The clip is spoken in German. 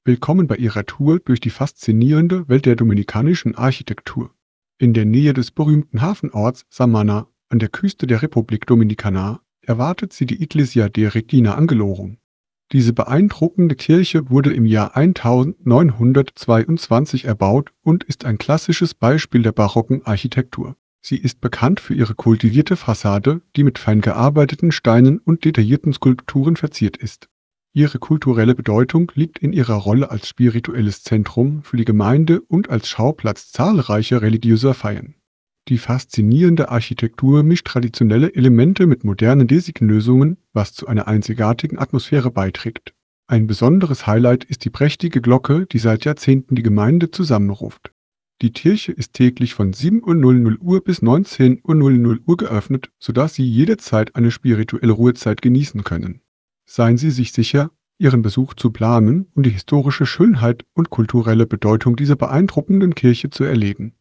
Willkommen bei Ihrer Tour durch die faszinierende Welt der dominikanischen Architektur. In der Nähe des berühmten Hafenorts Samana an der Küste der Republik Dominicana erwartet Sie die Iglesia de Regina Angelorum. Diese beeindruckende Kirche wurde im Jahr 1922 erbaut und ist ein klassisches Beispiel der barocken Architektur. Sie ist bekannt für ihre kultivierte Fassade, die mit fein gearbeiteten Steinen und detaillierten Skulpturen verziert ist. Ihre kulturelle Bedeutung liegt in ihrer Rolle als spirituelles Zentrum für die Gemeinde und als Schauplatz zahlreicher religiöser Feiern. Die faszinierende Architektur mischt traditionelle Elemente mit modernen Designlösungen, was zu einer einzigartigen Atmosphäre beiträgt. Ein besonderes Highlight ist die prächtige Glocke, die seit Jahrzehnten die Gemeinde zusammenruft. Die Kirche ist täglich von 7:00 Uhr bis 19:00 Uhr geöffnet, sodass Sie jederzeit eine spirituelle Ruhezeit genießen können. Seien Sie sich sicher, Ihren Besuch zu planen, um die historische Schönheit und kulturelle Bedeutung dieser beeindruckenden Kirche zu erleben.